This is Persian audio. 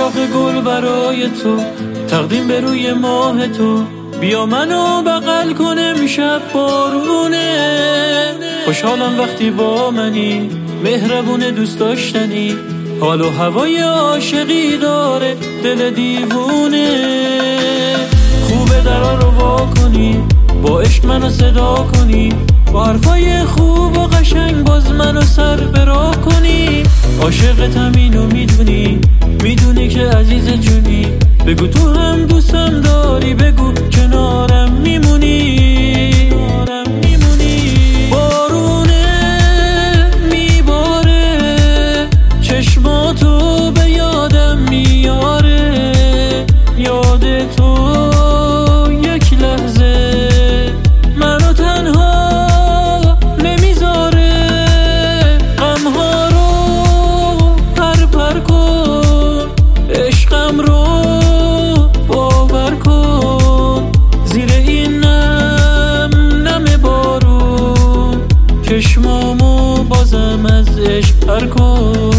شاخ گل برای تو، تقدیم به روی ماه تو. بیا منو بغل کن امشب بارونه. خوشحالم وقتی با منی، مهربون دوست داشتنی. حال و هوای عاشقی داره دل دیوونه. خوبه درا رو وا کنی، با عشق منو صدا کنی. با حرفای خوب و قشنگ باز منو سر برا کنی. عاشقتم اینو میدونی، میدونی که عزیز جونی. بگو تو هم دوستم داری، بگو کنارم میمونی. بارونه میباره، چشماتو به یادم میاره. یاد تو یک لحظه منو تنها نمیذاره. غمها رو پر کن، عشقم رو باور کن. زیر این نم بارون، چشمامو بازم از عشق پر کن.